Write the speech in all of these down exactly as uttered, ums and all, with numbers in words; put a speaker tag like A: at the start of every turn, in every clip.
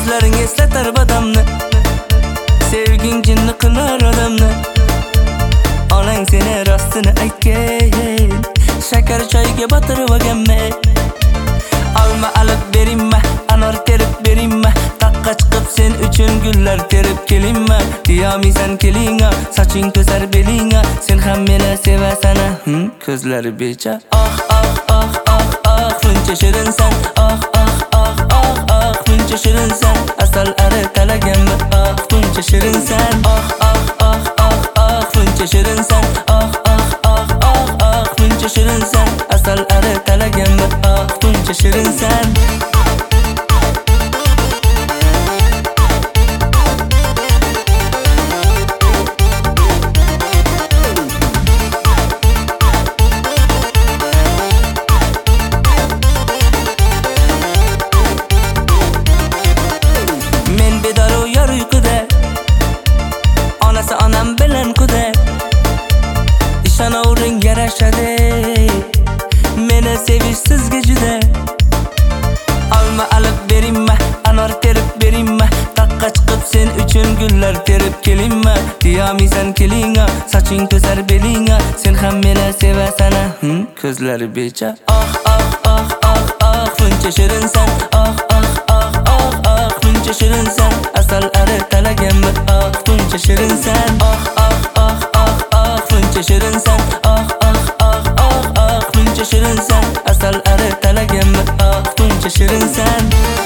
A: Ko'zlaring eslatar badamni, sevging jinni qilar odamni. Onang seni rostini aytgan, shakar choyga botirib olganmi? Alma olib beringmi, anor terib beringmi? Taqqa chiqib sen uchun gullar terib kelingmi? Diyamisan kelinga, soching to'sar belinga. Sen ham meni sevasan, hm, ko'zlari becha. Ah ah ah ah ah, buncha shirinsan. Ah ah ah ah ah, buncha shirinsan. Asal ari talaganmi? Ah, buncha shirinsan. Ah ah ah ah ah, buncha shirinsan. Ah ah ah ah ah, buncha shirinsan. Asal ari talaganmi? Ah, buncha shirinsan. Onasi onam bilan quda, ishonavring yarashadi. Meni sevish sizga juda. Alma olib beringmi, anor terib beringmi? Taqqa chiqib sen uchun gullar terib kelingmi? Diyamisan kelinga, soching to'sar belinga. Sen ham meni sevasan, hm, ko'zlari becha. Ah ah ah ah ah, buncha shirinsan. Ah ah ah ah ah, buncha shirinsan. Asal ari talaganmi? Ah, buncha shirinsan. Ah ah ah ah ah, buncha shirinsan. Ah ah ah ah ah, buncha shirinsan. Asal ari talaganmi? Ah, buncha shirinsan.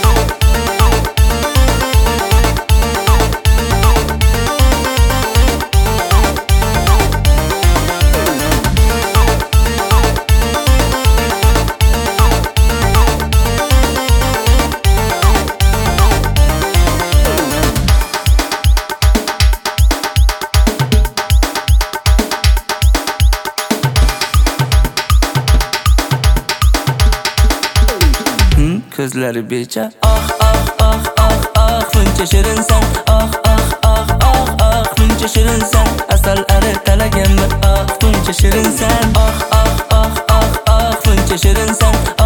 A: Ko'zlari becha. Ah ah ah ah ah, buncha shirinsan. Ah ah ah ah ah, buncha shirinsan. Asal ari talaganmi? Ah, buncha shirinsan. Ah ah ah ah ah, buncha shirinsan.